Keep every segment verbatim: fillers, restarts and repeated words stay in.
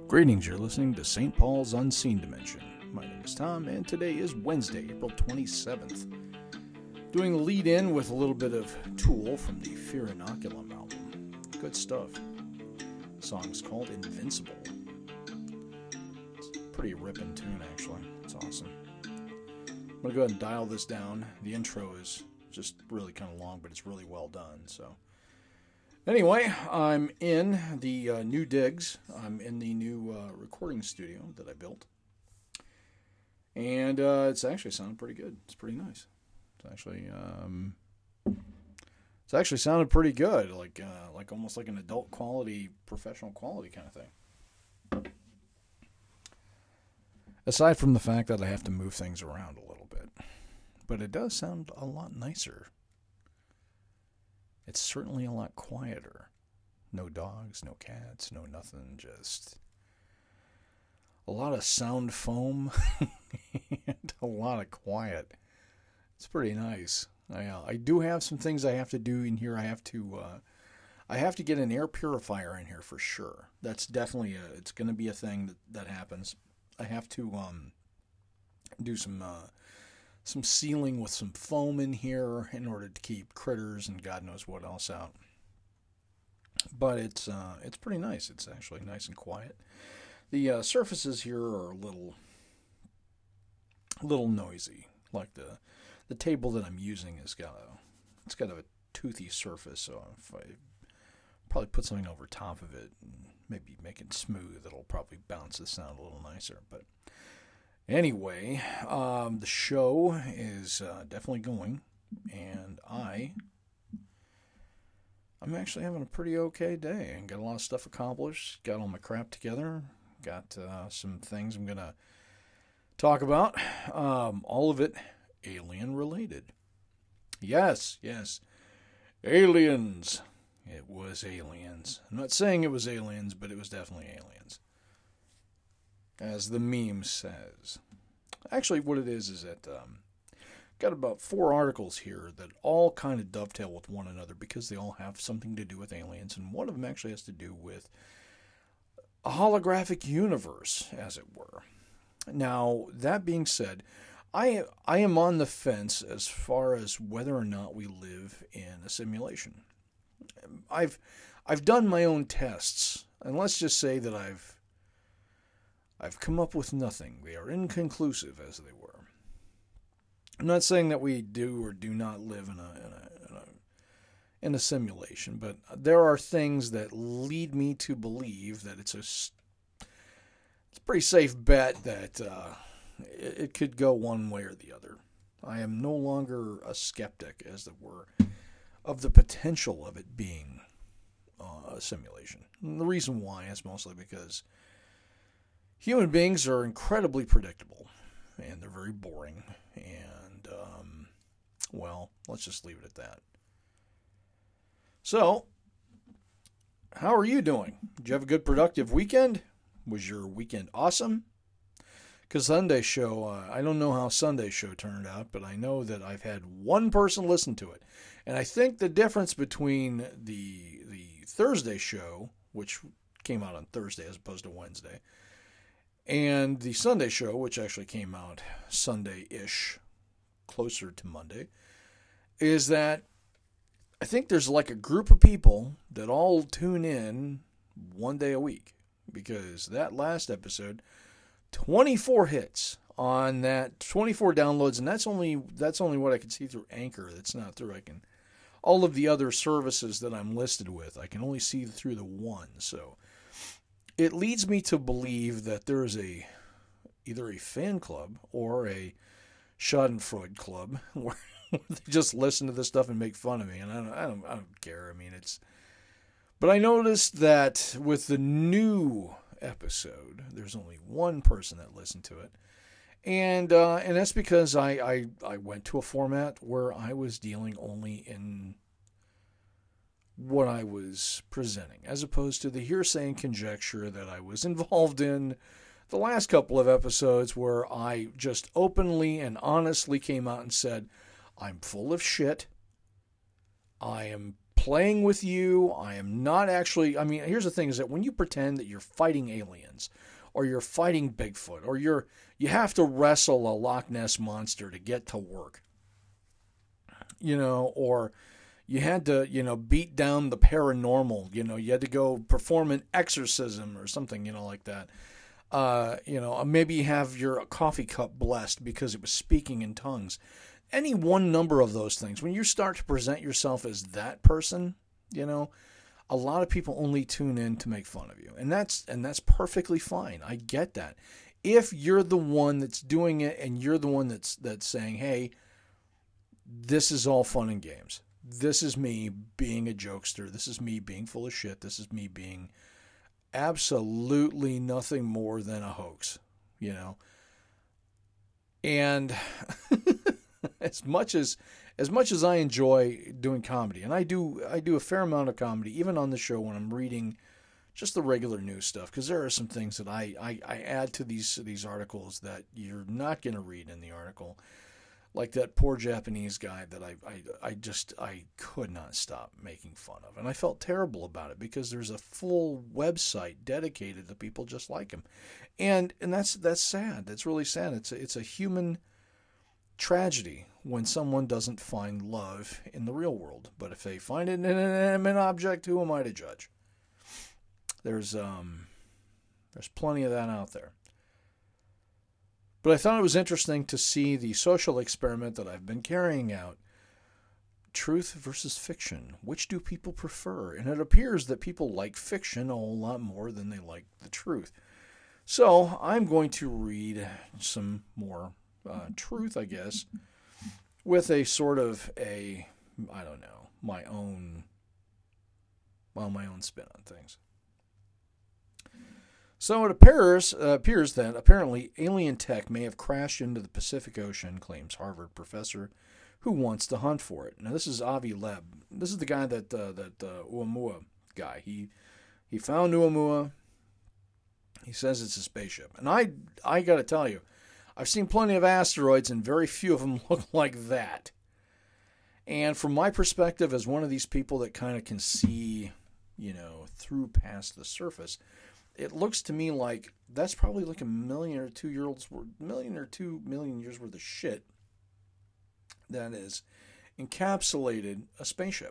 Greetings, you're listening to Saint Paul's Unseen Dimension. My name is Tom, and today is Wednesday, April twenty-seventh. Doing a lead-in with a little bit of Tool from the Fear Inoculum album. Good stuff. The song's called Invincible. It's a pretty ripping tune, actually. It's awesome. I'm going to go ahead and dial this down. The intro is just really kind of long, but it's really well done, so... Anyway, I'm in the uh, new digs. I'm in the new uh, recording studio that I built. And uh, it's actually sounded pretty good. It's pretty nice. It's actually um, it's actually sounded pretty good, like uh, like almost like an adult quality, professional quality kind of thing. Aside from the fact that I have to move things around a little bit. But it does sound a lot nicer. It's certainly a lot quieter. No dogs, no cats, no nothing, just a lot of sound foam and a lot of quiet. It's pretty nice. I, uh, I do have some things I have to do in here. I have to uh, I have to get an air purifier in here for sure. That's definitely a, it's going to be a thing that, that happens. I have to um, do some uh, some sealing with some foam in here in order to keep critters and God knows what else out. But it's uh, it's pretty nice. It's actually nice and quiet. The uh, surfaces here are a little a little noisy. Like the the table that I'm using has got a it's got a toothy surface, so if I probably put something over top of it and maybe make it smooth, it'll probably bounce the sound a little nicer. But anyway, um, the show is uh, definitely going, and I, I'm actually having a pretty okay day, and got a lot of stuff accomplished, got all my crap together, got uh, some things I'm going to talk about, um, all of it alien-related. Yes, yes, aliens. It was aliens. I'm not saying it was aliens, but it was definitely aliens. As the meme says. Actually, what it is is that um, got about four articles here that all kind of dovetail with one another because they all have something to do with aliens, and one of them actually has to do with a holographic universe, as it were. Now, that being said, I I am on the fence as far as whether or not we live in a simulation. I've I've done my own tests, and let's just say that I've I've come up with nothing. They are inconclusive, as they were. I'm not saying that we do or do not live in a in a, in a, in a simulation, but there are things that lead me to believe that it's a, it's a pretty safe bet that uh, it, it could go one way or the other. I am no longer a skeptic, as it were, of the potential of it being uh, a simulation. And the reason why is mostly because human beings are incredibly predictable, and they're very boring, and, um, well, let's just leave it at that. So, how are you doing? Did you have a good, productive weekend? Was your weekend awesome? Because Sunday's show, uh, I don't know how Sunday's show turned out, but I know that I've had one person listen to it. And I think the difference between the the Thursday show, which came out on Thursday as opposed to Wednesday, and the Sunday show, which actually came out Sunday-ish, closer to Monday, is that I think there's like a group of people that all tune in one day a week. Because that last episode, twenty-four hits on that, twenty-four downloads, and that's only that's only what I can see through Anchor. That's not through I can all of the other services that I'm listed with. I can only see through the one. So it leads me to believe that there is a either a fan club or a Schadenfreude club where they just listen to this stuff and make fun of me, and I don't I don't I don't care. I mean, it's. But I noticed that with the new episode, there's only one person that listened to it. And uh, and that's because I, I, I went to a format where I was dealing only in what I was presenting, as opposed to the hearsay and conjecture that I was involved in the last couple of episodes where I just openly and honestly came out and said, I'm full of shit. I am playing with you. I am not actually, I mean, here's the thing is that when you pretend that you're fighting aliens or you're fighting Bigfoot or you're, you have to wrestle a Loch Ness monster to get to work, you know, or you had to, you know, beat down the paranormal, you know, you had to go perform an exorcism or something, you know, like that. Uh, you know, maybe you have your coffee cup blessed because it was speaking in tongues. Any one number of those things, when you start to present yourself as that person, you know, a lot of people only tune in to make fun of you. And that's and that's perfectly fine. I get that. If you're the one that's doing it and you're the one that's that's saying, hey, this is all fun and games. This is me being a jokester. This is me being full of shit. This is me being absolutely nothing more than a hoax, you know. And as much as as much as I enjoy doing comedy, and I do I do a fair amount of comedy, even on the show when I'm reading just the regular news stuff, because there are some things that I, I, I add to these these articles that you're not going to read in the article. Like that poor Japanese guy that I, I, I just, I could not stop making fun of. And I felt terrible about it because there's a full website dedicated to people just like him. And and that's that's sad. That's really sad. It's a, it's a human tragedy when someone doesn't find love in the real world. But if they find it in an inanimate object, who am I to judge? There's, um, there's plenty of that out there. But I thought it was interesting to see the social experiment that I've been carrying out. Truth versus fiction. Which do people prefer? And it appears that people like fiction a whole lot more than they like the truth. So I'm going to read some more uh, truth, I guess, with a sort of a, I don't know, my own, well, my own spin on things. So it appears, uh, appears that apparently alien tech may have crashed into the Pacific Ocean, claims Harvard professor who wants to hunt for it. Now this is Avi Loeb. This is the guy that uh, that uh, Oumuamua guy. He he found Oumuamua. He says it's a spaceship, and I I got to tell you, I've seen plenty of asteroids, and very few of them look like that. And from my perspective, as one of these people that kind of can see, you know, through past the surface, it looks to me like that's probably like a million or two year olds, million or two million years worth of shit that is encapsulated a spaceship.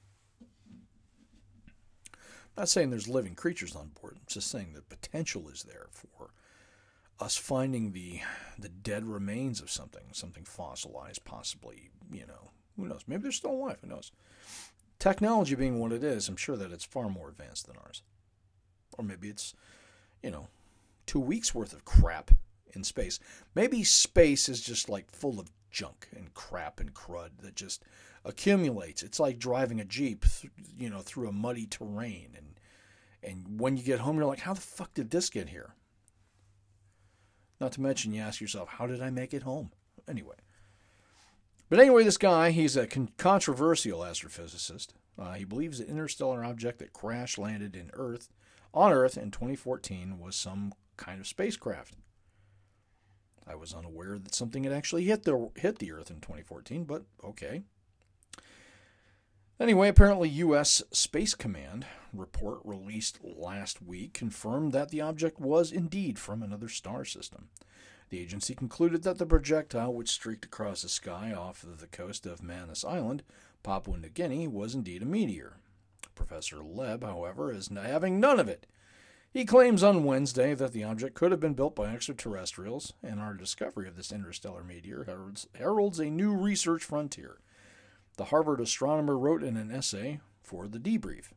I'm not saying there's living creatures on board. I'm just saying the potential is there for us finding the the dead remains of something, something fossilized, possibly, you know, who knows? Maybe they're still alive. Who knows? Technology being what it is, I'm sure that it's far more advanced than ours. Or maybe it's, you know, two weeks worth of crap in space. Maybe space is just like full of junk and crap and crud that just accumulates. It's like driving a Jeep, th- you know, through a muddy terrain. And and when you get home, you're like, how the fuck did this get here? Not to mention, you ask yourself, how did I make it home? Anyway. But anyway, this guy, he's a con- controversial astrophysicist. Uh, he believes the interstellar object that crash landed in Earth on Earth in twenty fourteen was some kind of spacecraft. I was unaware that something had actually hit the hit the Earth in twenty fourteen, but okay. Anyway, apparently U S Space Command report released last week confirmed that the object was indeed from another star system. The agency concluded that the projectile, which streaked across the sky off of the coast of Manus Island, Papua New Guinea, was indeed a meteor. Professor Loeb, however, is having none of it. He claims on Wednesday that the object could have been built by extraterrestrials, and our discovery of this interstellar meteor heralds, heralds a new research frontier. The Harvard astronomer wrote in an essay for The Debrief.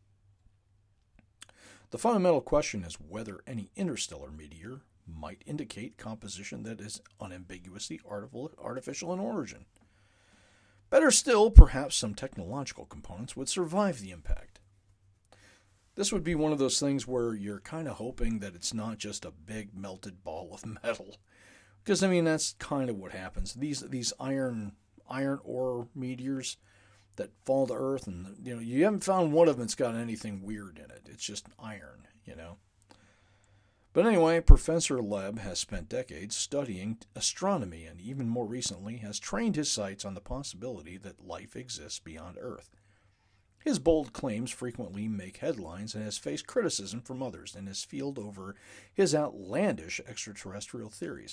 The fundamental question is whether any interstellar meteor might indicate composition that is unambiguously artificial in origin. Better still, perhaps some technological components would survive the impact. This would be one of those things where you're kind of hoping that it's not just a big melted ball of metal. Because, I mean, that's kind of what happens. These these iron iron ore meteors that fall to Earth, and you know, you haven't found one of them that's got anything weird in it. It's just iron, you know. But anyway, Professor Loeb has spent decades studying astronomy and even more recently has trained his sights on the possibility that life exists beyond Earth. His bold claims frequently make headlines and has faced criticism from others in his field over his outlandish extraterrestrial theories.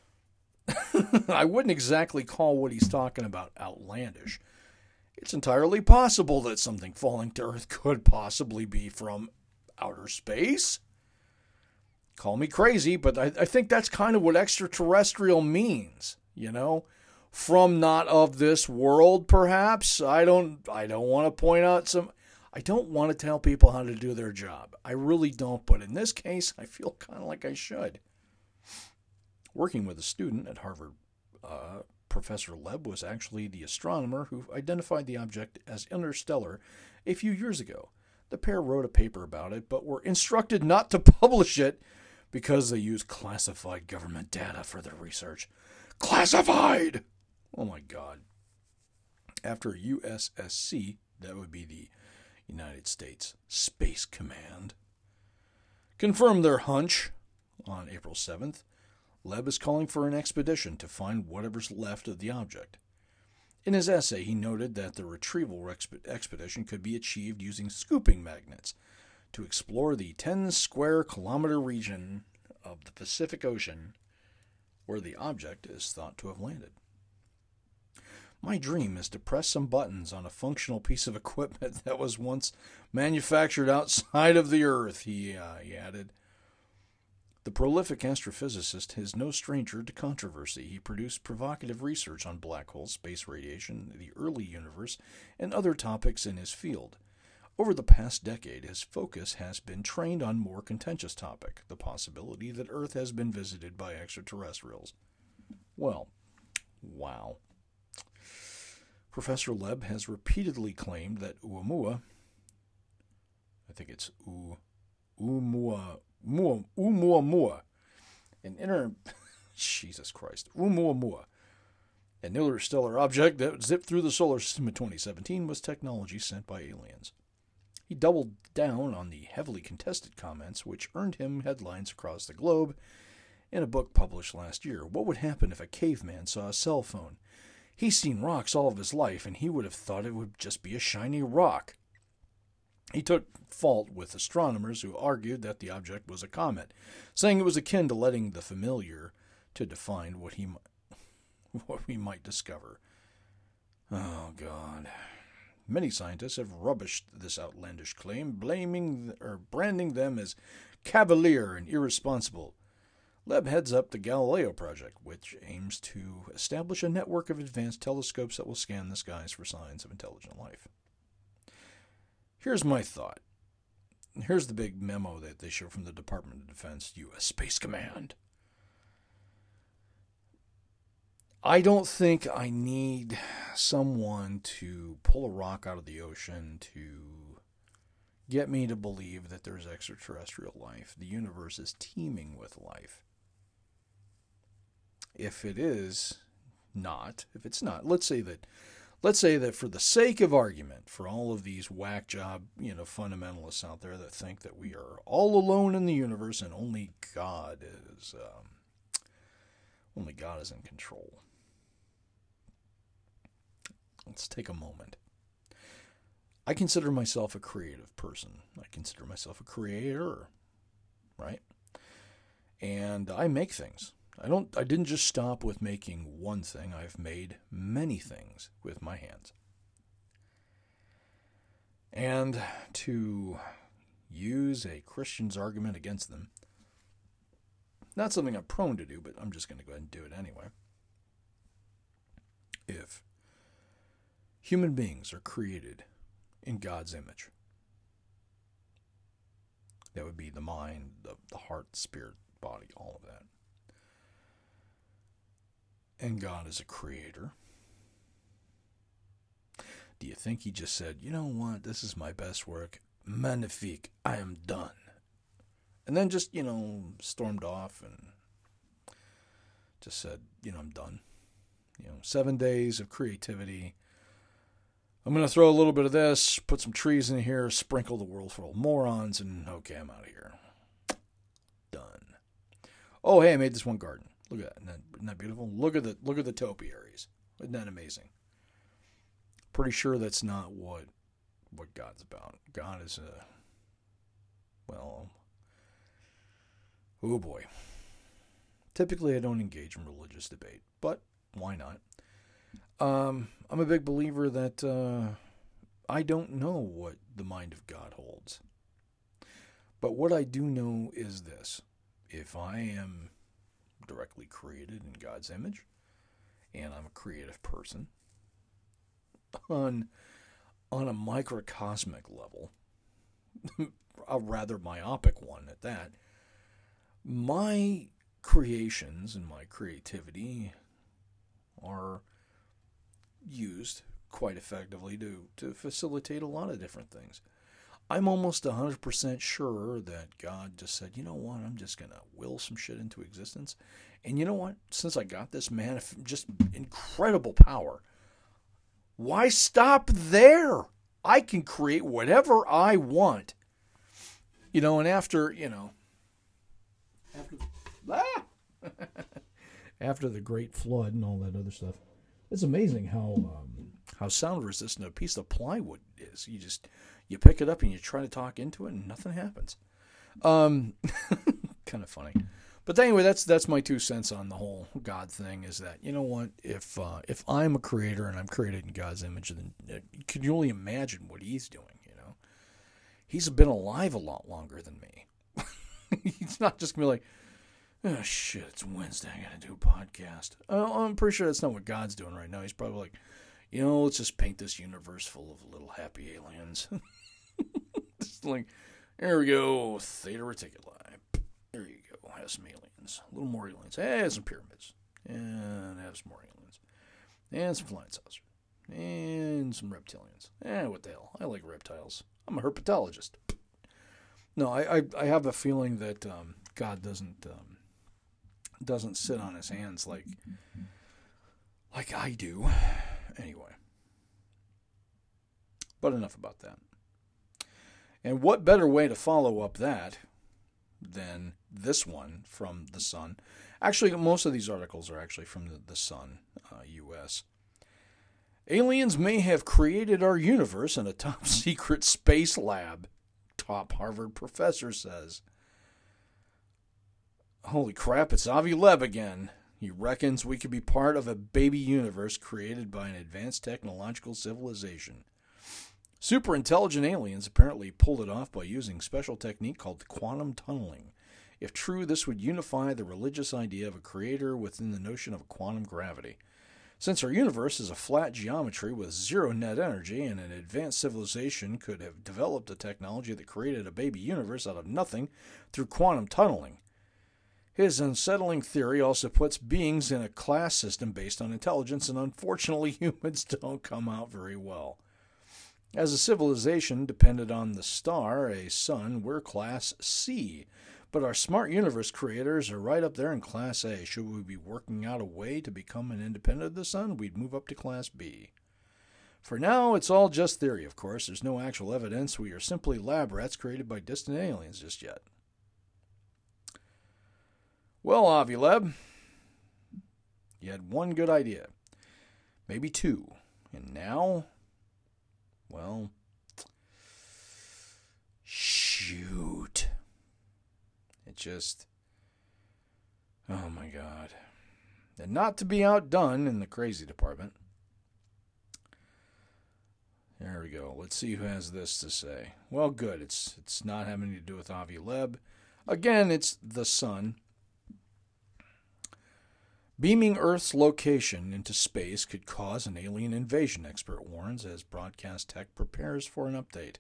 I wouldn't exactly call what he's talking about outlandish. It's entirely possible that something falling to Earth could possibly be from outer space. Call me crazy, but I, I think that's kind of what extraterrestrial means, you know? From not of this world, perhaps. I don't I don't want to point out some... I don't want to tell people how to do their job. I really don't, but in this case, I feel kind of like I should. Working with a student at Harvard, uh, Professor Lebb was actually the astronomer who identified the object as interstellar a few years ago. The pair wrote a paper about it, but were instructed not to publish it because they used classified government data for their research. Classified! Oh my God. After U S S C, that would be the United States Space Command, confirmed their hunch on April seventh, Lebb is calling for an expedition to find whatever's left of the object. In his essay, he noted that the retrieval exp- expedition could be achieved using scooping magnets to explore the ten square kilometer region of the Pacific Ocean where the object is thought to have landed. My dream is to press some buttons on a functional piece of equipment that was once manufactured outside of the Earth, he, uh, he added. The prolific astrophysicist is no stranger to controversy. He produced provocative research on black holes, space radiation, the early universe, and other topics in his field. Over the past decade, his focus has been trained on more contentious topic, the possibility that Earth has been visited by extraterrestrials. Well, wow. Professor Lebb has repeatedly claimed that Oumuamua, I think it's U, Oumuamua, Oumuamua, an inner, Jesus Christ, Oumuamua, an interstellar object that zipped through the solar system in twenty seventeen, was technology sent by aliens. He doubled down on the heavily contested comments, which earned him headlines across the globe in a book published last year. What would happen if a caveman saw a cell phone? He's seen rocks all of his life, and he would have thought it would just be a shiny rock. He took fault with astronomers who argued that the object was a comet, saying it was akin to letting the familiar to define what he what we might discover. Oh, God. Many scientists have rubbished this outlandish claim, blaming or branding them as cavalier and irresponsible. Lebb heads up the Galileo Project, which aims to establish a network of advanced telescopes that will scan the skies for signs of intelligent life. Here's my thought. Here's the big memo that they show from the Department of Defense, U S Space Command. I don't think I need someone to pull a rock out of the ocean to get me to believe that there's extraterrestrial life. The universe is teeming with life. If it is not, if it's not, let's say that, let's say that for the sake of argument, for all of these whack job, you know, fundamentalists out there that think that we are all alone in the universe and only God is, um, only God is in control. Let's take a moment. I consider myself a creative person. I consider myself a creator, right? And I make things. I don't. I didn't just stop with making one thing. I've made many things with my hands. And to use a Christian's argument against them, not something I'm prone to do, but I'm just going to go ahead and do it anyway. If human beings are created in God's image, that would be the mind, the, the heart, the spirit, body, all of that. And God is a creator. Do you think he just said, you know what, this is my best work, magnifique, I am done, and then just, you know, stormed off and just said, you know, I'm done. You know, seven days of creativity. I'm going to throw a little bit of this, put some trees in here, sprinkle the world full of morons, and okay, I'm out of here. Done. Oh, hey, I made this one garden. Look at that. Isn't that, isn't that beautiful? Look at the look at the topiaries. Isn't that amazing? Pretty sure that's not what what God's about. God is a, well, oh boy. Typically, I don't engage in religious debate, but why not? Um, I'm a big believer that uh, I don't know what the mind of God holds. But what I do know is this. If I am directly created in God's image, and I'm a creative person, on, on a microcosmic level, a rather myopic one at that, my creations and my creativity are used quite effectively to, to facilitate a lot of different things. I'm almost one hundred percent sure that God just said, you know what, I'm just going to will some shit into existence. And you know what? Since I got this man, just incredible power, why stop there? I can create whatever I want. You know, and after, you know, after, ah! after the Great Flood and all that other stuff, it's amazing how um, how sound resistant a piece of plywood is. You just, you pick it up and you try to talk into it and nothing happens. Um, kind of funny. But anyway, that's that's my two cents on the whole God thing, is that, you know what, if uh, if I'm a creator and I'm created in God's image, then uh, can you only imagine what he's doing, you know? He's been alive a lot longer than me. He's not just going to be like, oh, shit, it's Wednesday, I got to do a podcast. Uh, I'm pretty sure that's not what God's doing right now. He's probably like, you know, let's just paint this universe full of little happy aliens. Just like, there we go, Theta Reticuli. There you go, have some aliens. A little more aliens. Have some pyramids. And have some more aliens. And some flying saucers. And some reptilians. Eh, what the hell, I like reptiles. I'm a herpetologist. No, I, I, I have a feeling that um, God doesn't... Um, doesn't sit on his hands like like I do. Anyway. But enough about that. And what better way to follow up that than this one from The Sun? Actually, most of these articles are actually from The, the Sun, uh, U S. Aliens may have created our universe in a top secret space lab, top Harvard professor says. Holy crap, it's Avi Loeb again. He reckons we could be part of a baby universe created by an advanced technological civilization. Super intelligent aliens apparently pulled it off by using a special technique called quantum tunneling. If true, this would unify the religious idea of a creator within the notion of quantum gravity. Since our universe is a flat geometry with zero net energy, and an advanced civilization could have developed a technology that created a baby universe out of nothing through quantum tunneling. His unsettling theory also puts beings in a class system based on intelligence, and unfortunately humans don't come out very well. As a civilization dependent on the star, a sun, we're class C. But our smart universe creators are right up there in class A. Should we be working out a way to become an independent of the sun, we'd move up to class B. For now, it's all just theory, of course. There's no actual evidence. We are simply lab rats created by distant aliens just yet. Well, Avi Loeb, you had one good idea, maybe two, and now, well, shoot. It just, oh my God. And not to be outdone in the crazy department. There we go. Let's see who has this to say. Well, good. It's it's not having to do with Avi Loeb. Again, it's The Sun. Beaming Earth's location into space could cause an alien invasion, expert warns, as broadcast tech prepares for an update.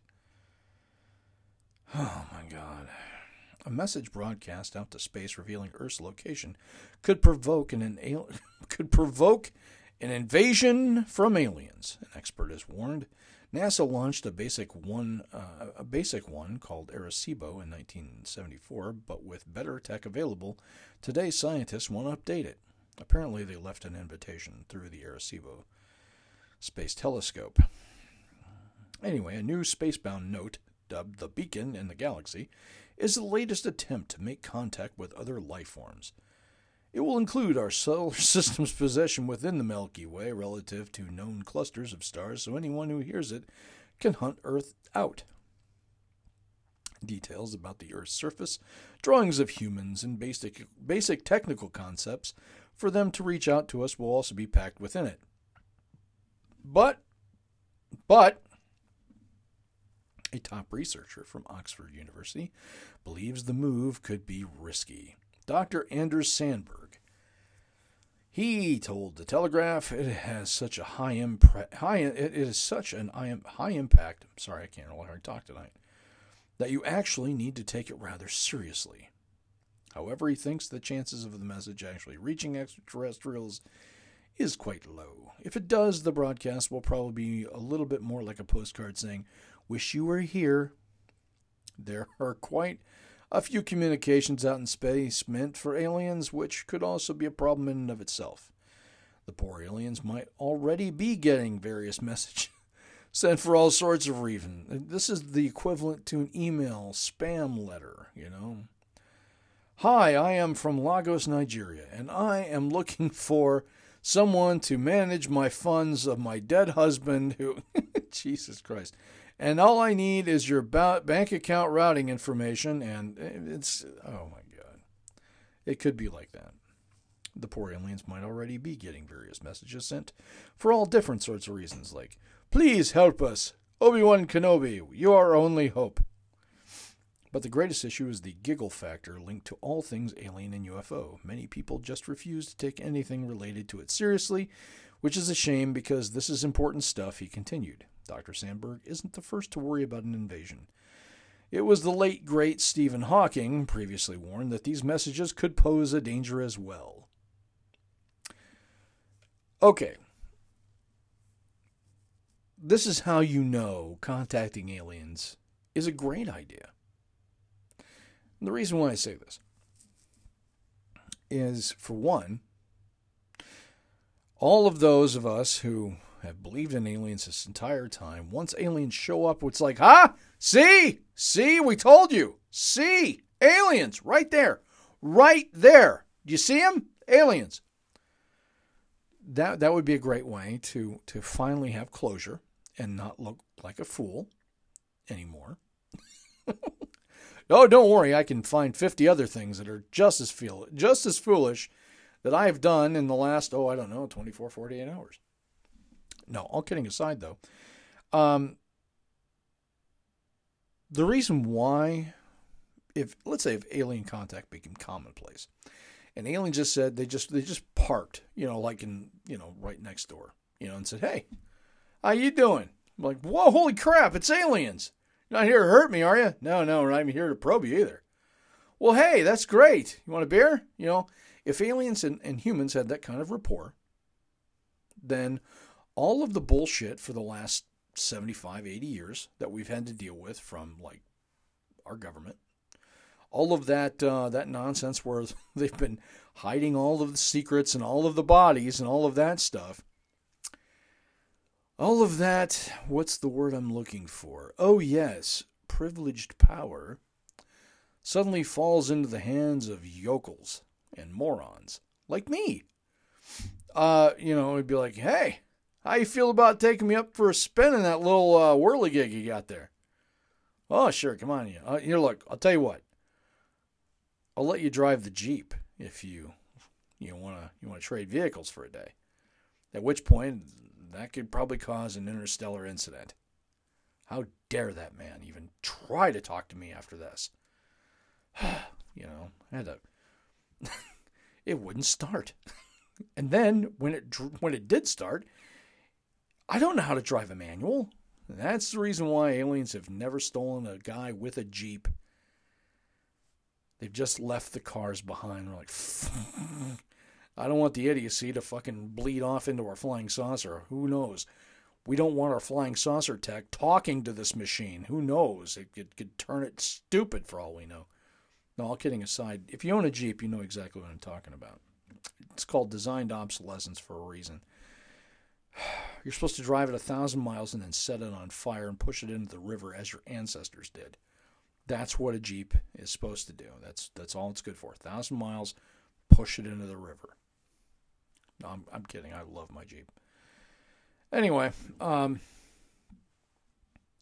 Oh my God. A message broadcast out to space revealing Earth's location could provoke an, an al- could provoke an invasion from aliens, an expert has warned. NASA launched a basic one, uh, a basic one called Arecibo in nineteen seventy-four, but with better tech available, today scientists want to update it. Apparently, they left an invitation through the Arecibo Space Telescope. Anyway, a new spacebound note, dubbed the Beacon in the Galaxy, is the latest attempt to make contact with other life forms. It will include our solar system's position within the Milky Way relative to known clusters of stars, so anyone who hears it can hunt Earth out. Details about the Earth's surface, drawings of humans, and basic, basic technical concepts for them to reach out to us will also be packed within it. But, but, a top researcher from Oxford University believes the move could be risky. Doctor Anders Sandberg. He told the Telegraph it has such a high impre- high it is such an high impact. I'm sorry, I can't really talk tonight. That you actually need to take it rather seriously. However, he thinks the chances of the message actually reaching extraterrestrials is quite low. If it does, the broadcast will probably be a little bit more like a postcard saying, "Wish you were here." There are quite a few communications out in space meant for aliens, which could also be a problem in and of itself. The poor aliens might already be getting various messages sent for all sorts of reasons. This is the equivalent to an email spam letter, you know. "Hi, I am from Lagos, Nigeria, and I am looking for someone to manage my funds of my dead husband who..." Jesus Christ. "And all I need is your bank account routing information," and it's, oh my God. It could be like that. The poor aliens might already be getting various messages sent for all different sorts of reasons, like, "Please help us. Obi-Wan Kenobi, you are our only hope." But the greatest issue is the giggle factor linked to all things alien and U F O. Many people just refuse to take anything related to it seriously, which is a shame because this is important stuff, he continued. Doctor Sandberg isn't the first to worry about an invasion. It was the late, great Stephen Hawking previously warned that these messages could pose a danger as well. Okay. This is how you know contacting aliens is a great idea. And the reason why I say this is, for one, all of those of us who have believed in aliens this entire time, once aliens show up, it's like, huh? See? See? We told you. See? Aliens. Right there. Right there. Do you see them? Aliens. That that would be a great way to, to finally have closure and not look like a fool anymore. Oh, don't worry. I can find fifty other things that are just as feel just as foolish that I've done in the last, oh, I don't know, twenty-four, forty-eight hours. No, all kidding aside, though, um, the reason why, if let's say if alien contact became commonplace, and aliens just said they just they just parked, you know, like in you know right next door, you know, and said, "Hey, how you doing?" I'm like, "Whoa, holy crap, it's aliens! You're not here to hurt me, are you?" "No, no, we're not even here to probe you either." "Well, hey, that's great. You want a beer?" You know, if aliens and, and humans had that kind of rapport, then all of the bullshit for the last seventy-five, eighty years that we've had to deal with from, like, our government, all of that uh, that nonsense where they've been hiding all of the secrets and all of the bodies and all of that stuff, all of that, what's the word I'm looking for? Oh, yes, privileged power suddenly falls into the hands of yokels and morons like me. Uh, you know, it'd be like, "Hey, how you feel about taking me up for a spin in that little uh, whirligig you got there?" "Oh, sure, come on. You. Uh, here, look, I'll tell you what. I'll let you drive the Jeep if you you want to you want to trade vehicles for a day. At which point, that could probably cause an interstellar incident. How dare that man even try to talk to me after this?" You know, I had to... It wouldn't start. And then, when it when it did start, I don't know how to drive a manual. And that's the reason why aliens have never stolen a guy with a Jeep. They've just left the cars behind. We're like, I don't want the idiocy to fucking bleed off into our flying saucer. Who knows? We don't want our flying saucer tech talking to this machine. Who knows? It could, could turn it stupid for all we know. No, all kidding aside, if you own a Jeep, you know exactly what I'm talking about. It's called designed obsolescence for a reason. You're supposed to drive it a thousand miles and then set it on fire and push it into the river as your ancestors did. That's what a Jeep is supposed to do. That's that's all it's good for. A thousand miles, push it into the river. No, I'm, I'm kidding. I love my Jeep. Anyway, um,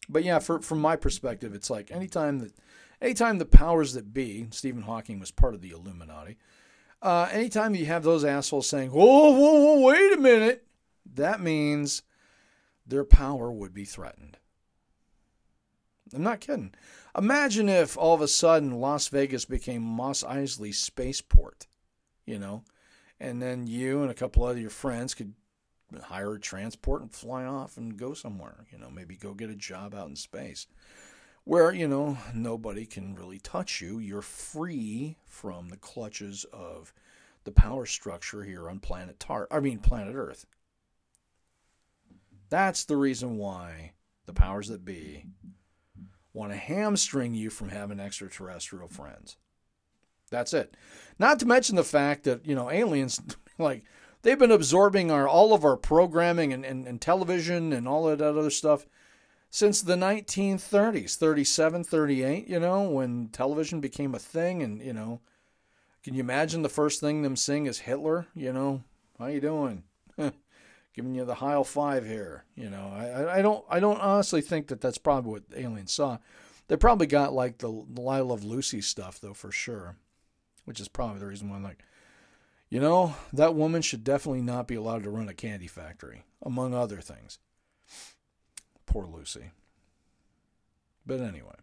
But yeah, for, from my perspective, it's like anytime that, anytime the powers that be, Stephen Hawking was part of the Illuminati, uh, anytime you have those assholes saying, whoa, whoa, whoa, wait a minute, that means their power would be threatened. I'm not kidding. Imagine if all of a sudden Las Vegas became Mos Eisley Spaceport, you know, and then you and a couple of your friends could hire a transport and fly off and go somewhere, you know, maybe go get a job out in space where, you know, nobody can really touch you. You're free from the clutches of the power structure here on planet Tar- I mean, planet Earth. That's the reason why the powers that be want to hamstring you from having extraterrestrial friends. That's it. Not to mention the fact that, you know, aliens, like, they've been absorbing our all of our programming and, and, and television and all of that other stuff since the nineteen thirties, thirty-seven, thirty-eight, you know, when television became a thing. And, you know, can you imagine the first thing them seeing is Hitler? You know, how you doing? Giving you the Heil Five here. You know, I, I don't I don't honestly think that that's probably what aliens saw. They probably got like the, the I Love Lucy stuff, though, for sure, which is probably the reason why I'm like, you know, that woman should definitely not be allowed to run a candy factory, among other things. Poor Lucy. But anyway.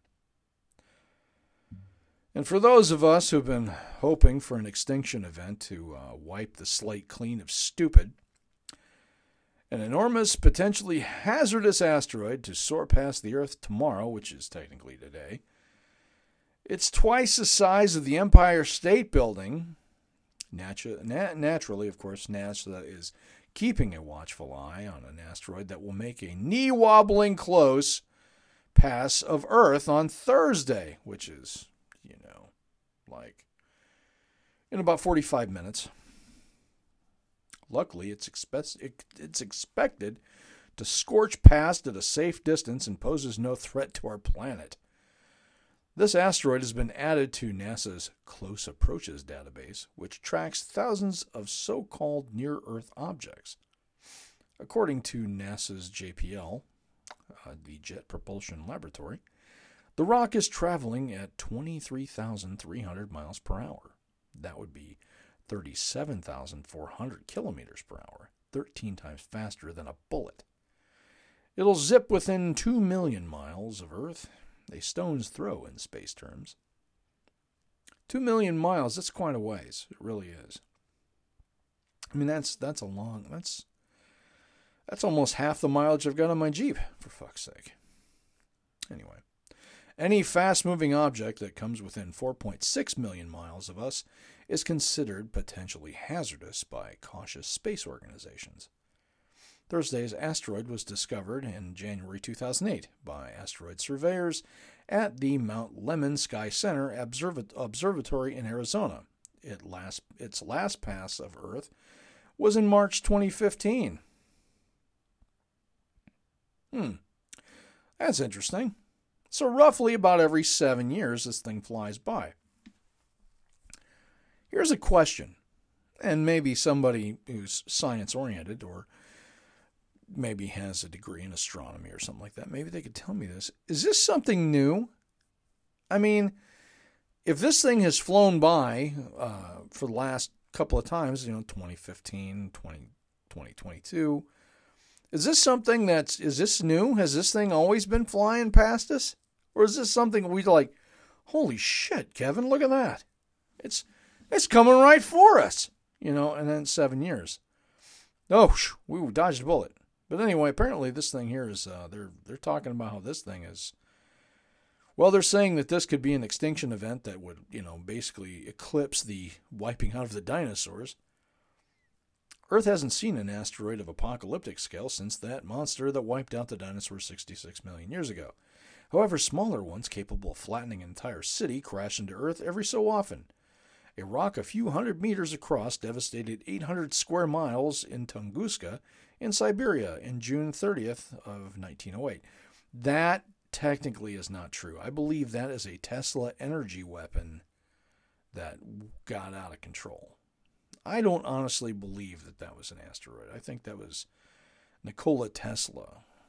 And for those of us who've been hoping for an extinction event to uh, wipe the slate clean of stupid, an enormous, potentially hazardous asteroid to soar past the Earth tomorrow, which is technically today. It's twice the size of the Empire State Building. Natu- nat- naturally, of course, NASA is keeping a watchful eye on an asteroid that will make a knee-wobbling close pass of Earth on Thursday, which is, you know, like in about forty-five minutes. Luckily, it's, expe- it's expected to scorch past at a safe distance and poses no threat to our planet. This asteroid has been added to NASA's Close Approaches database, which tracks thousands of so-called near-Earth objects. According to NASA's J P L, uh, the Jet Propulsion Laboratory, the rock is traveling at twenty-three thousand three hundred miles per hour. That would be thirty-seven thousand four hundred kilometers per hour, thirteen times faster than a bullet. It'll zip within two million miles of Earth, a stone's throw in space terms. Two million miles, that's quite a ways. It really is. I mean, that's that's a long, that's, that's almost half the mileage I've got on my Jeep, for fuck's sake. Anyway, any fast-moving object that comes within four point six million miles of us is considered potentially hazardous by cautious space organizations. Thursday's asteroid was discovered in January two thousand eight by asteroid surveyors at the Mount Lemmon Sky Center Observ- Observatory in Arizona. It last, its last pass of Earth was in March twenty fifteen. Hmm, that's interesting. So roughly about every seven years, this thing flies by. Here's a question, and maybe somebody who's science-oriented or maybe has a degree in astronomy or something like that, maybe they could tell me this. Is this something new? I mean, if this thing has flown by uh, for the last couple of times, you know, twenty fifteen, twenty, twenty twenty-two, is this something that's, is this new? Has this thing always been flying past us? Or is this something we like, holy shit, Kevin, look at that. It's it's coming right for us, you know, and then seven years. Oh, we dodged a bullet. But anyway, apparently this thing here is, uh, they're they're talking about how this thing is, well, they're saying that this could be an extinction event that would, you know, basically eclipse the wiping out of the dinosaurs. Earth hasn't seen an asteroid of apocalyptic scale since that monster that wiped out the dinosaurs sixty-six million years ago. However, smaller ones capable of flattening an entire city crash into Earth every so often. A rock a few hundred meters across devastated eight hundred square miles in Tunguska in Siberia in June thirtieth of nineteen oh eight. That technically is not true. I believe that is a Tesla energy weapon that got out of control. I don't honestly believe that that was an asteroid. I think that was Nikola Tesla.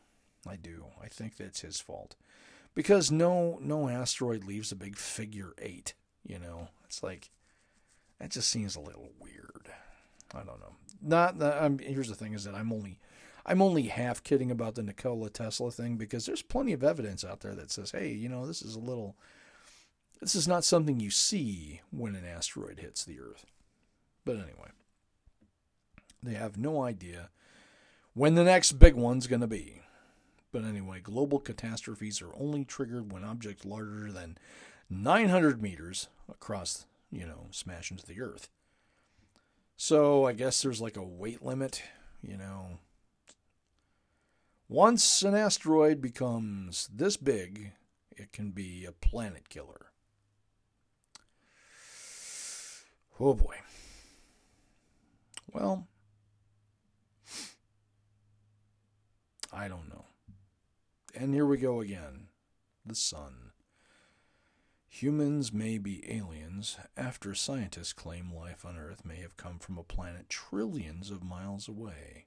I do. I think that's his fault. Because no no asteroid leaves a big figure eight, you know. It's like, that just seems a little weird. I don't know. Not that I'm, here's the thing is that I'm only I'm only half kidding about the Nikola Tesla thing, because there's plenty of evidence out there that says, hey, you know, this is a little this is not something you see when an asteroid hits the Earth. But anyway, they have no idea when the next big one's going to be. But anyway, global catastrophes are only triggered when objects larger than nine hundred meters across, you know, smash into the Earth. So I guess there's like a weight limit, you know. Once an asteroid becomes this big, it can be a planet killer. Oh boy. Well, I don't know. And here we go again. The sun. Humans may be aliens after scientists claim life on Earth may have come from a planet trillions of miles away.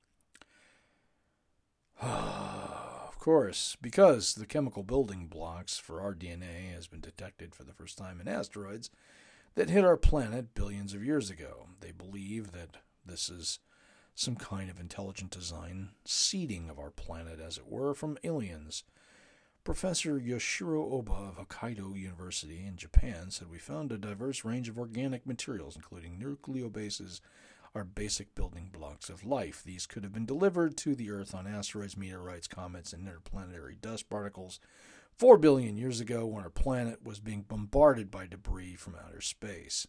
Of course, because the chemical building blocks for our D N A has been detected for the first time in asteroids that hit our planet billions of years ago. They believe that this is some kind of intelligent design seeding of our planet, as it were, from aliens. Professor Yoshiro Oba of Hokkaido University in Japan said, we found a diverse range of organic materials, including nucleobases, are basic building blocks of life. These could have been delivered to the Earth on asteroids, meteorites, comets, and interplanetary dust particles four billion years ago when our planet was being bombarded by debris from outer space.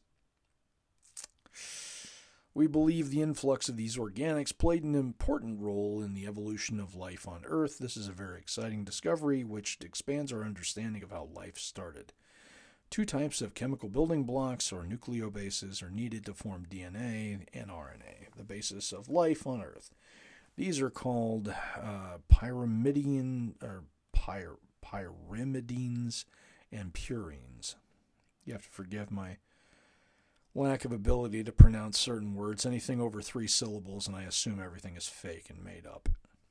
We believe the influx of these organics played an important role in the evolution of life on Earth. This is a very exciting discovery which expands our understanding of how life started. Two types of chemical building blocks, or nucleobases, are needed to form D N A and R N A, the basis of life on Earth. These are called uh, pyrimidine, or pyr, pyrimidines and purines. You have to forgive my lack of ability to pronounce certain words, anything over three syllables, and I assume everything is fake and made up.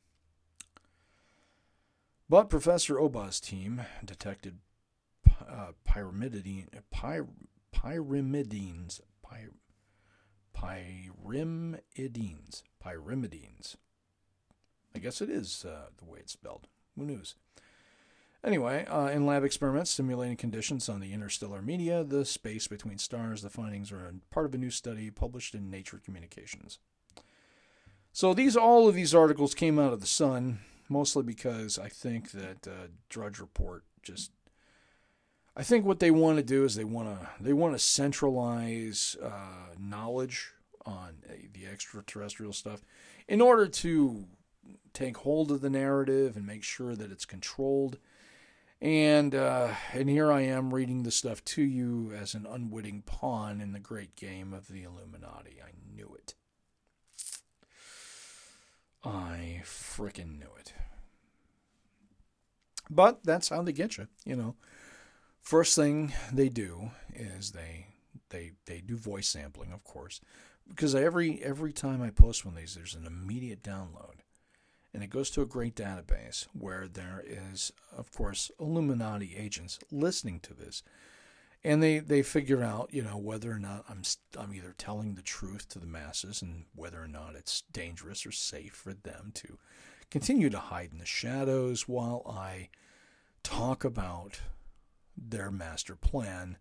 But Professor Oba's team detected uh, pyrimidine, py, pyrimidines, py, pyrimidines, pyrimidines. I guess it is uh, the way it's spelled. Who knows? Anyway, uh, in lab experiments simulating conditions on the interstellar media, the space between stars, the findings are part of a new study published in Nature Communications. So these, all of these articles came out of the Sun, mostly because I think that uh, Drudge Report just, I think what they want to do is they want to they want to centralize uh, knowledge on uh, the extraterrestrial stuff in order to take hold of the narrative and make sure that it's controlled. And uh, and here I am reading the stuff to you as an unwitting pawn in the great game of the Illuminati. I knew it. I frickin' knew it. But that's how they get you, you know. First thing they do is they they they do voice sampling, of course, because every every time I post one of these, there's an immediate download. And it goes to a great database where there is, of course, Illuminati agents listening to this. And they, they figure out, you know, whether or not I'm I'm either telling the truth to the masses and whether or not it's dangerous or safe for them to continue to hide in the shadows while I talk about their master plan,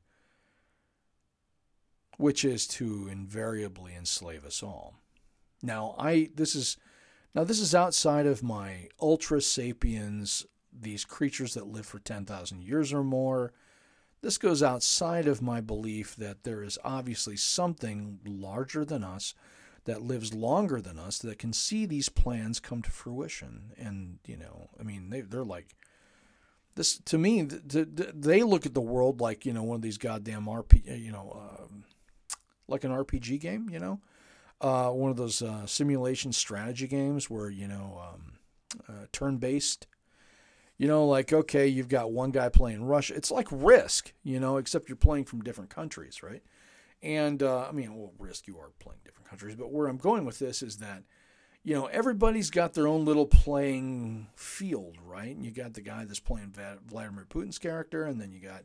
which is to invariably enslave us all. Now, I this is... Now, this is outside of my Ultra Sapiens, these creatures that live for ten thousand years or more. This goes outside of my belief that there is obviously something larger than us that lives longer than us that can see these plans come to fruition. And, you know, I mean, they, they're like, this to me, th- th- they look at the world like, you know, one of these goddamn R P, you know, uh, like an R P G game, you know? Uh, one of those uh, simulation strategy games where, you know, um, uh, turn-based, you know, like, okay, you've got one guy playing Russia. It's like Risk, you know, except you're playing from different countries, right? And, uh, I mean, well, Risk, you are playing different countries, but where I'm going with this is that, you know, everybody's got their own little playing field, right? And you got the guy that's playing Vladimir Putin's character, and then you got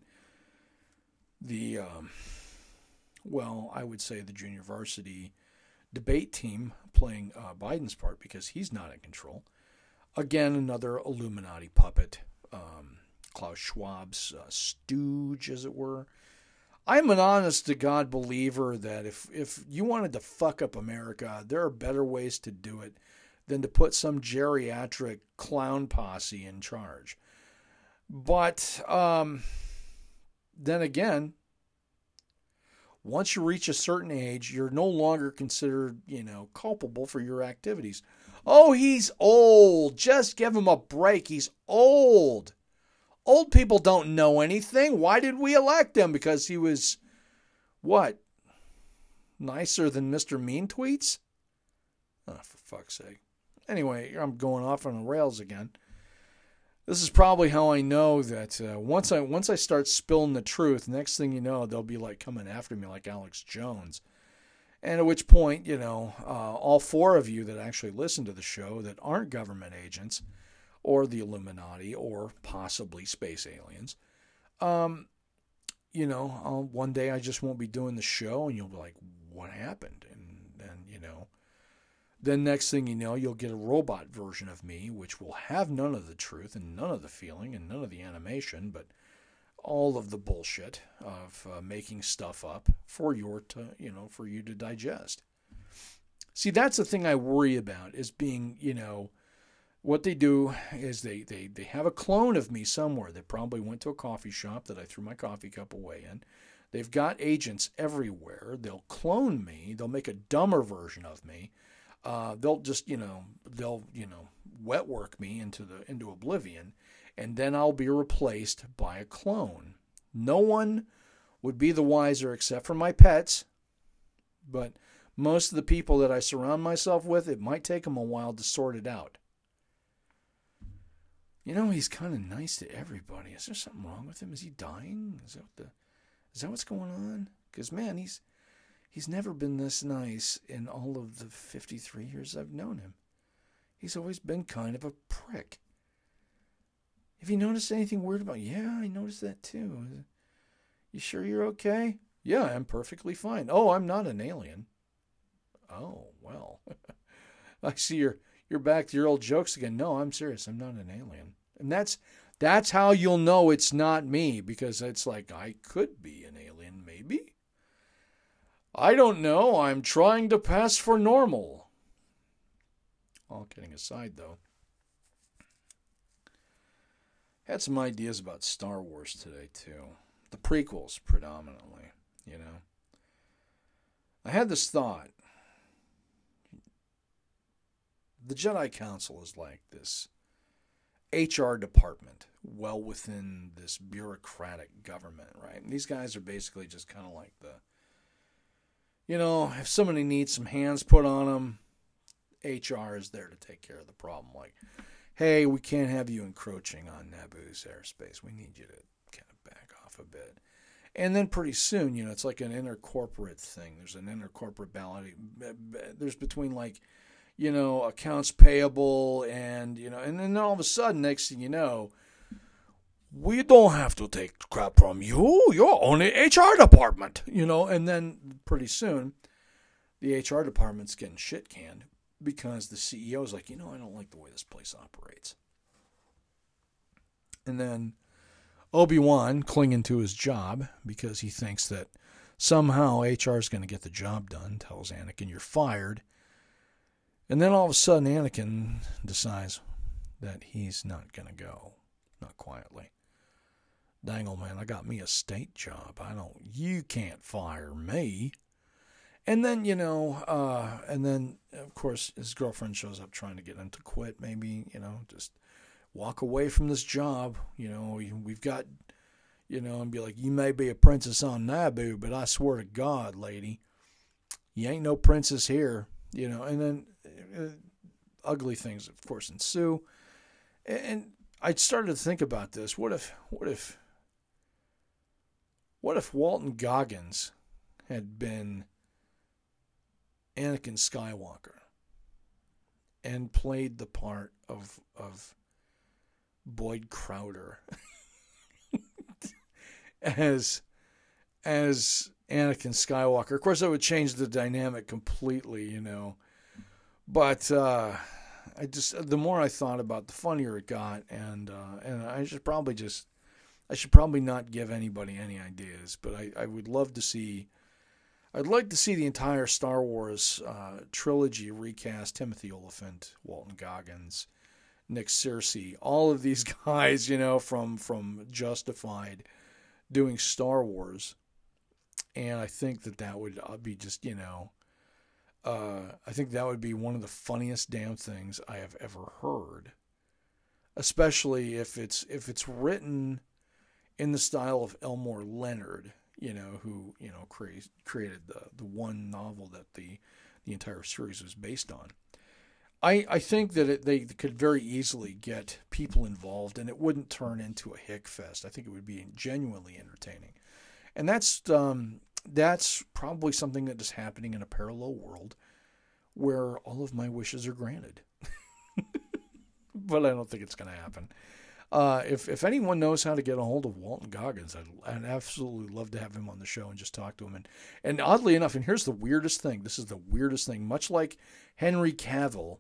the, um, well, I would say the junior varsity debate team playing uh, Biden's part because he's not in control. Again, another Illuminati puppet, um, Klaus Schwab's uh, stooge, as it were. I'm an honest-to-God believer that if, if you wanted to fuck up America, there are better ways to do it than to put some geriatric clown posse in charge. But um, then again, once you reach a certain age, you're no longer considered, you know, culpable for your activities. Oh, he's old. Just give him a break. He's old. Old people don't know anything. Why did we elect him? Because he was, what, nicer than Mister Mean Tweets? Oh, for fuck's sake. Anyway, I'm going off on the rails again. This is probably how I know that uh, once I once I start spilling the truth, next thing you know, they'll be like coming after me like Alex Jones. And at which point, you know, uh, all four of you that actually listen to the show that aren't government agents or the Illuminati or possibly space aliens, um, you know, I'll, one day I just won't be doing the show and you'll be like, what happened? And then, you know, then next thing you know, you'll get a robot version of me, which will have none of the truth and none of the feeling and none of the animation, but all of the bullshit of uh, making stuff up for your, to, you know, for you to digest. See, that's the thing I worry about is being, you know, what they do is they, they, they have a clone of me somewhere. They probably went to a coffee shop that I threw my coffee cup away in. They've got agents everywhere. They'll clone me. They'll make a dumber version of me. Uh, they'll just, you know, they'll, you know, wet work me into the into oblivion, and then I'll be replaced by a clone. No one would be the wiser except for my pets, but most of the people that I surround myself with, it might take them a while to sort it out. You know, he's kind of nice to everybody. Is there something wrong with him? Is he dying? Is that what the, is that what's going on? Because, man, he's he's never been this nice in all of the fifty-three years I've known him. He's always been kind of a prick. Have you noticed anything weird about him? Yeah, I noticed that too. You sure you're okay? Yeah, I'm perfectly fine. Oh, I'm not an alien. Oh, well. I see you're you're back to your old jokes again. No, I'm serious. I'm not an alien. And that's that's how you'll know it's not me, because it's like I could be an alien, maybe. I don't know. I'm trying to pass for normal. All kidding aside, though. Had some ideas about Star Wars today, too. The prequels, predominantly, you know. I had this thought. The Jedi Council is like this H R department well within this bureaucratic government, right? And these guys are basically just kind of like the, you know, if somebody needs some hands put on them, H R is there to take care of the problem. Like, hey, we can't have you encroaching on Naboo's airspace. We need you to kind of back off a bit. And then pretty soon, you know, it's like an intercorporate thing. There's an intercorporate balance. There's between, like, you know, accounts payable and, you know, and then all of a sudden, next thing you know, we don't have to take crap from you. You're only H R department, you know. And then pretty soon, the H R department's getting shit canned because the C E O is like, you know, I don't like the way this place operates. And then Obi-Wan, clinging to his job because he thinks that somehow H R is going to get the job done, tells Anakin, you're fired. And then all of a sudden, Anakin decides that he's not going to go. Not quietly. Dang, old man, I got me a state job. I don't, you can't fire me. And then, you know, uh, and then, of course, his girlfriend shows up trying to get him to quit. Maybe, you know, just walk away from this job. You know, we've got, you know, and be like, you may be a princess on Naboo, but I swear to God, lady, you ain't no princess here. You know, and then uh, ugly things, of course, ensue. And, and I started to think about this. What if, what if, what if Walton Goggins had been Anakin Skywalker? and played the part of of Boyd Crowder as as Anakin Skywalker. Of course, that would change the dynamic completely, you know. But uh, I just the more I thought about it, the funnier it got, and uh, and I should probably just I should probably not give anybody any ideas, but I, I would love to see. I'd like to see the entire Star Wars uh, trilogy recast. Timothy Olyphant, Walton Goggins, Nick Searcy, all of these guys, you know, from from Justified, doing Star Wars, and I think that that would be just, you know, uh, I think that would be one of the funniest damn things I have ever heard, especially if it's if it's written in the style of Elmore Leonard, you know, who, you know, cre- created the, the one novel that the, the entire series was based on. I, I think that it, they could very easily get people involved and it wouldn't turn into a hick fest. I think it would be genuinely entertaining. And that's um, that's probably something that is happening in a parallel world where all of my wishes are granted. But I don't think it's going to happen. Uh, if if anyone knows how to get a hold of Walton Goggins, I'd, I'd absolutely love to have him on the show and just talk to him. And, and oddly enough, and here's the weirdest thing. This is the weirdest thing. Much like Henry Cavill,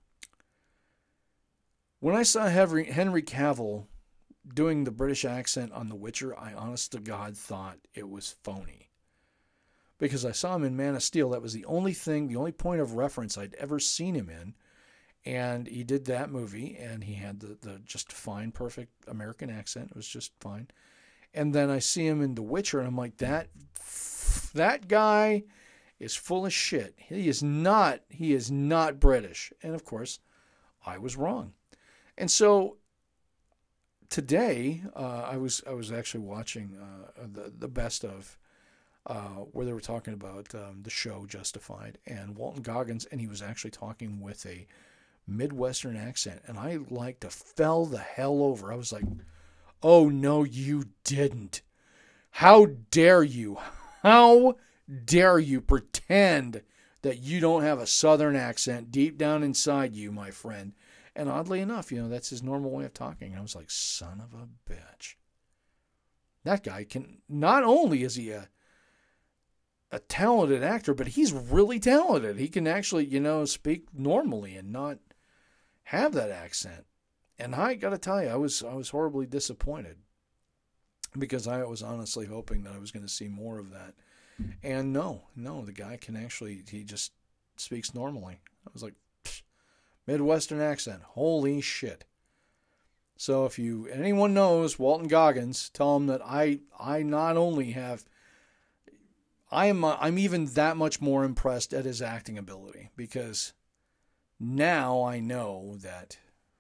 when I saw Henry, Henry Cavill doing the British accent on The Witcher, I honest to God thought it was phony. Because I saw him in Man of Steel. That was the only thing, the only point of reference I'd ever seen him in. And he did that movie, and he had the, the just fine, perfect American accent. It was just fine. And then I see him in The Witcher, and I'm like, that that guy is full of shit. He is not, he is not British. And of course, I was wrong. And so today, uh, I was I was actually watching uh, the the best of uh, where they were talking about um, the show Justified and Walton Goggins, and he was actually talking with a Midwestern accent, and I like to fell the hell over. I was like, oh no, you didn't. How dare you? How dare you pretend that you don't have a Southern accent deep down inside you, my friend? And oddly enough, you know, that's his normal way of talking. And I was like, son of a bitch. That guy can, not only is he a a talented actor, but he's really talented. He can actually, you know, speak normally and not have that accent. And I got to tell you, I was I was horribly disappointed because I was honestly hoping that I was going to see more of that. And no, no, the guy can actually, he just speaks normally. I was like, Midwestern accent, holy shit. So if you anyone knows Walton Goggins, tell him that I I not only have I am I'm even that much more impressed at his acting ability, because now I know that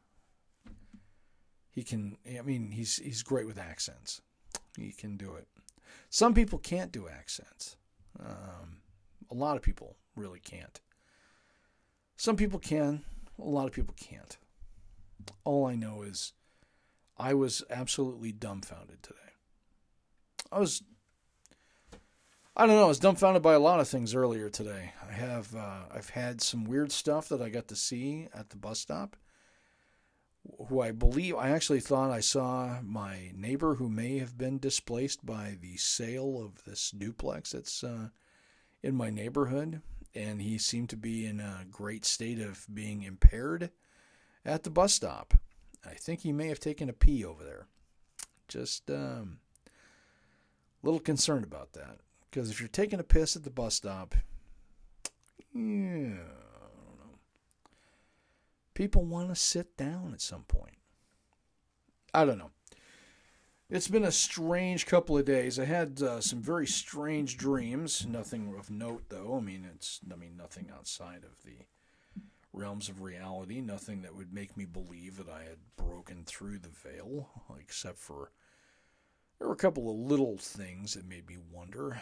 he can. I mean, he's he's great with accents. He can do it. Some people can't do accents. Um, a lot of people really can't. Some people can. A lot of people can't. All I know is I was absolutely dumbfounded today. I was, I don't know, I was dumbfounded by a lot of things earlier today. I have, uh, I've had some weird stuff that I got to see at the bus stop, who I believe, I actually thought I saw my neighbor who may have been displaced by the sale of this duplex that's uh, in my neighborhood. And he seemed to be in a great state of being impaired at the bus stop. I think he may have taken a pee over there. Just um, a little concerned about that. Because if you're taking a piss at the bus stop, yeah, I don't know. People want to sit down at some point. I don't know. It's been a strange couple of days. I had uh, some very strange dreams. Nothing of note, though. I mean, it's I mean nothing outside of the realms of reality. Nothing that would make me believe that I had broken through the veil, except for there were a couple of little things that made me wonder.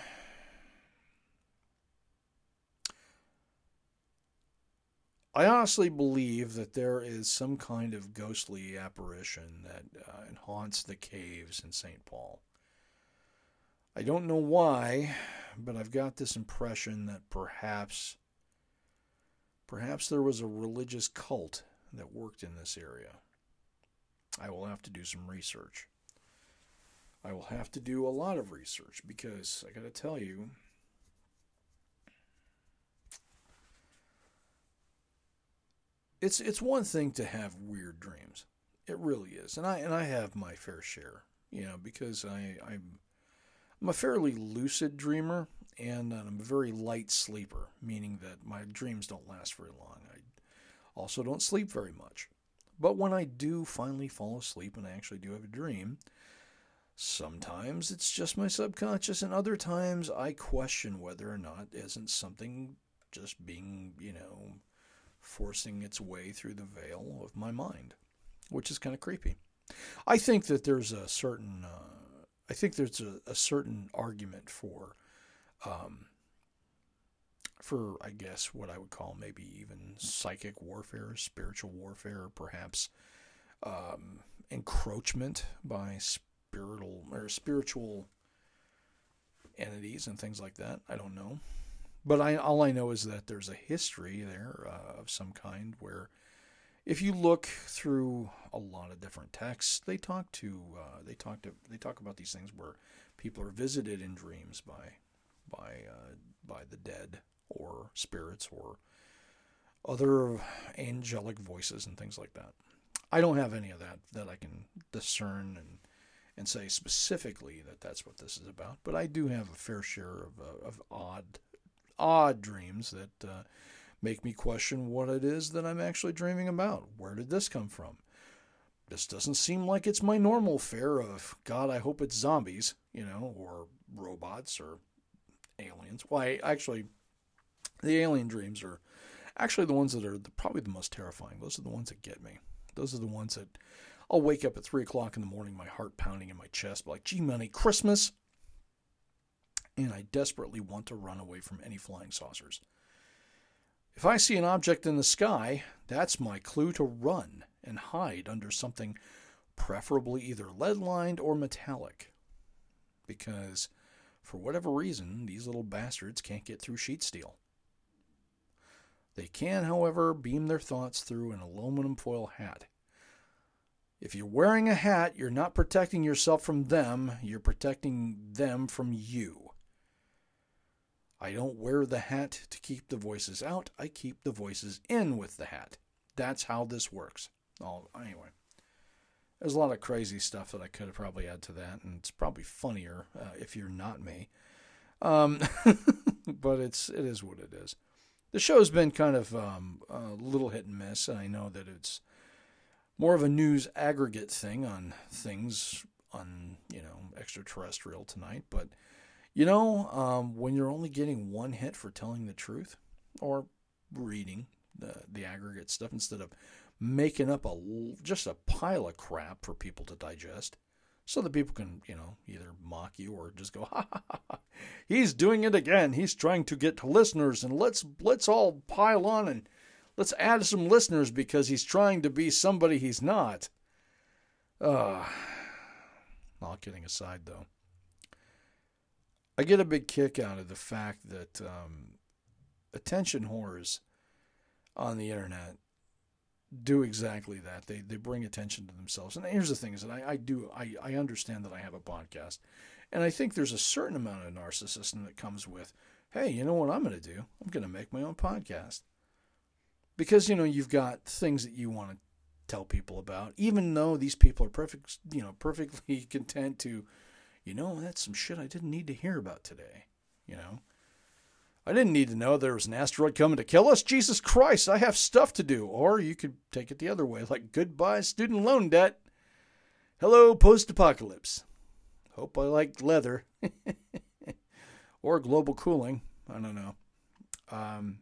I honestly believe that there is some kind of ghostly apparition that uh, haunts the caves in Saint Paul. I don't know why, but I've got this impression that perhaps, Perhaps there was a religious cult that worked in this area. I will have to do some research. I will have to do a lot of research because I got to tell you, it's it's one thing to have weird dreams. It really is, and I and I have my fair share, you know, because I I'm I'm a fairly lucid dreamer and I'm a very light sleeper, meaning that my dreams don't last very long. I also don't sleep very much, but when I do finally fall asleep and I actually do have a dream, sometimes it's just my subconscious, and other times I question whether or not isn't something just being, you know, forcing its way through the veil of my mind, which is kind of creepy. I think that there's a certain, uh, I think there's a, a certain argument for, um, for I guess what I would call maybe even psychic warfare, spiritual warfare, perhaps um, encroachment by spiritual or spiritual entities and things like that. I don't know. But I, all I know is that there's a history there uh, of some kind where if you look through a lot of different texts, they talk to uh, they talk to they talk about these things where people are visited in dreams by by uh, by the dead or spirits or other angelic voices and things like that. I don't have any of that that I can discern and and say specifically that that's what this is about, but I do have a fair share of uh, of odd. odd dreams that uh, make me question what it is that I'm actually dreaming about. Where did this come from? This doesn't seem like it's my normal fare of, God, I hope it's zombies, you know, or robots or aliens. Why, well, actually, the alien dreams are actually the ones that are the, probably the most terrifying. Those are the ones that get me. Those are the ones that I'll wake up at three o'clock in the morning, my heart pounding in my chest, like, gee, money, Christmas. And I desperately want to run away from any flying saucers. If I see an object in the sky, that's my clue to run and hide under something preferably either lead-lined or metallic. Because, for whatever reason, these little bastards can't get through sheet steel. They can, however, beam their thoughts through an aluminum foil hat. If you're wearing a hat, you're not protecting yourself from them, you're protecting them from you. I don't wear the hat to keep the voices out. I keep the voices in with the hat. That's how this works. Oh, anyway, there's a lot of crazy stuff that I could have probably added to that, and it's probably funnier uh, if you're not me. Um, but it's it is what it is. The show's been kind of um, a little hit and miss, and I know that it's more of a news aggregate thing on things on, you know, extraterrestrial tonight, but you know, um, when you're only getting one hit for telling the truth or reading the, the aggregate stuff instead of making up a just a pile of crap for people to digest so that people can, you know, either mock you or just go, ha, ha, ha, ha. He's doing it again. He's trying to get listeners, and let's let's all pile on and let's add some listeners because he's trying to be somebody he's not. Uh, all kidding aside, though. I get a big kick out of the fact that um, attention whores on the internet do exactly that. They they bring attention to themselves. And here's the thing is that I, I do, I, I understand that I have a podcast. And I think there's a certain amount of narcissism that comes with, hey, you know what I'm going to do? I'm going to make my own podcast. Because, you know, you've got things that you want to tell people about, even though these people are perfect, you know, perfectly content to, you know, that's some shit I didn't need to hear about today. You know, I didn't need to know there was an asteroid coming to kill us. Jesus Christ, I have stuff to do. Or you could take it the other way, like goodbye student loan debt. Hello post-apocalypse. Hope I liked leather. Or global cooling. I don't know. Um,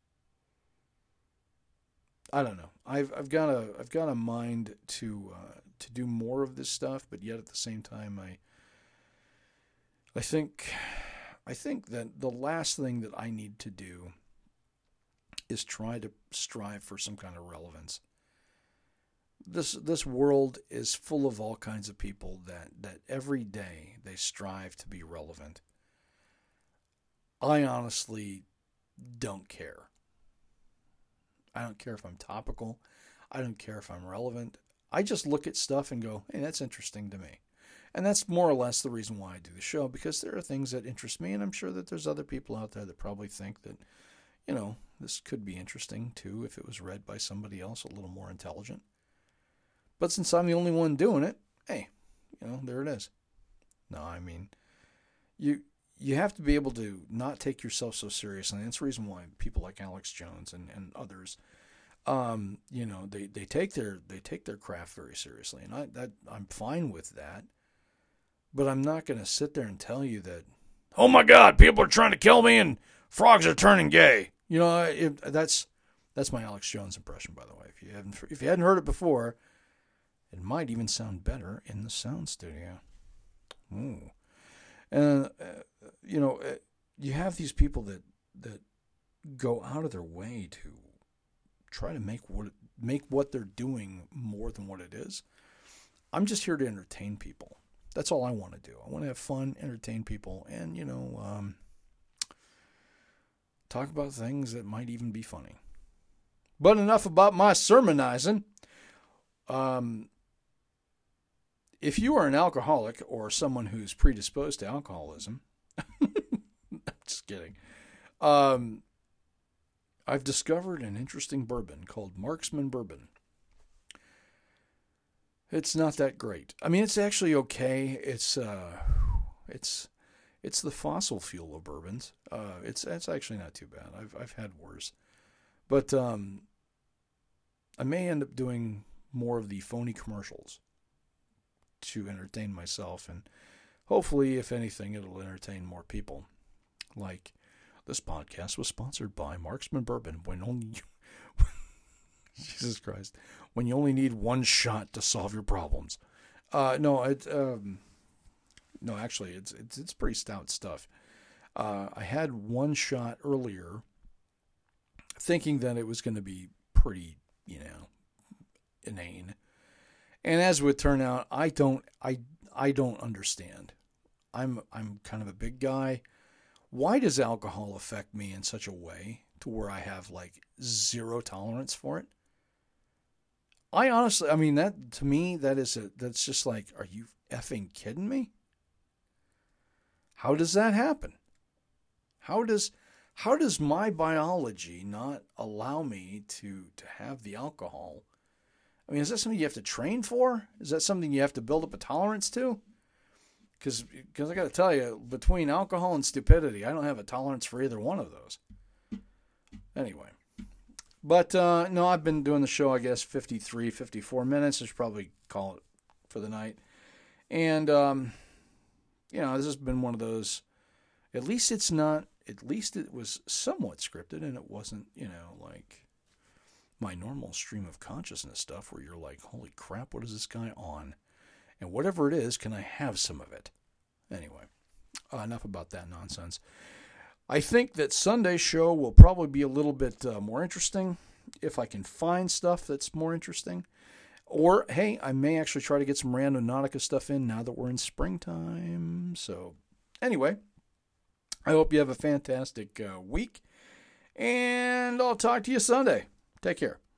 I don't know. I've I've got a I've got a mind to uh, to do more of this stuff, but yet at the same time I. I think I think that the last thing that I need to do is try to strive for some kind of relevance. This this world is full of all kinds of people that, that every day they strive to be relevant. I honestly don't care. I don't care if I'm topical. I don't care if I'm relevant. I just look at stuff and go, hey, that's interesting to me. And that's more or less the reason why I do the show, because there are things that interest me, and I'm sure that there's other people out there that probably think that, you know, this could be interesting too if it was read by somebody else a little more intelligent. But since I'm the only one doing it, hey, you know, there it is. No, I mean, you you have to be able to not take yourself so seriously. And that's the reason why people like Alex Jones and, and others, um, you know, they, they take their they take their craft very seriously. And I that I'm fine with that. But I'm not going to sit there and tell you that, oh my God, people are trying to kill me and frogs are turning gay. You know, it, that's that's my Alex Jones impression, by the way. If you haven't if you hadn't heard it before, it might even sound better in the sound studio. Ooh. And uh, you know, uh, you have these people that that go out of their way to try to make what make what they're doing more than what it is. I'm just here to entertain people. That's all I want to do. I want to have fun, entertain people, and, you know, um, talk about things that might even be funny. But enough about my sermonizing. Um, if you are an alcoholic or someone who's predisposed to alcoholism, I'm just kidding. Um, I've discovered an interesting bourbon called Marksman Bourbon. It's not that great. I mean, it's actually okay. It's uh, it's it's the fossil fuel of bourbons. Uh, it's it's actually not too bad. I've I've had worse, but um, I may end up doing more of the phony commercials to entertain myself, and hopefully, if anything, it'll entertain more people. Like, this podcast was sponsored by Marksman Bourbon. When only Jesus Christ. When you only need one shot to solve your problems. Uh, no, it, um, no, actually, it's, it's, it's pretty stout stuff. Uh, I had one shot earlier thinking that it was going to be pretty, you know, inane. And as it would turn out, I don't, I, I don't understand. I'm, I'm kind of a big guy. Why does alcohol affect me in such a way to where I have like zero tolerance for it? I honestly, I mean, that, to me, that is a, that's just like, are you effing kidding me? How does that happen? How does, how does my biology not allow me to, to have the alcohol? I mean, is that something you have to train for? Is that something you have to build up a tolerance to? Because, because I got to tell you, between alcohol and stupidity, I don't have a tolerance for either one of those. Anyway. But, uh, no, I've been doing the show, I guess, fifty-three, fifty-four minutes. I should probably call it for the night. And, um, you know, this has been one of those, at least it's not, at least it was somewhat scripted, and it wasn't, you know, like my normal stream of consciousness stuff where you're like, holy crap, what is this guy on? And whatever it is, can I have some of it? Anyway, uh, enough about that nonsense. I think that Sunday's show will probably be a little bit uh, more interesting if I can find stuff that's more interesting. Or, hey, I may actually try to get some random Nautica stuff in now that we're in springtime. So, anyway, I hope you have a fantastic uh, week. And I'll talk to you Sunday. Take care.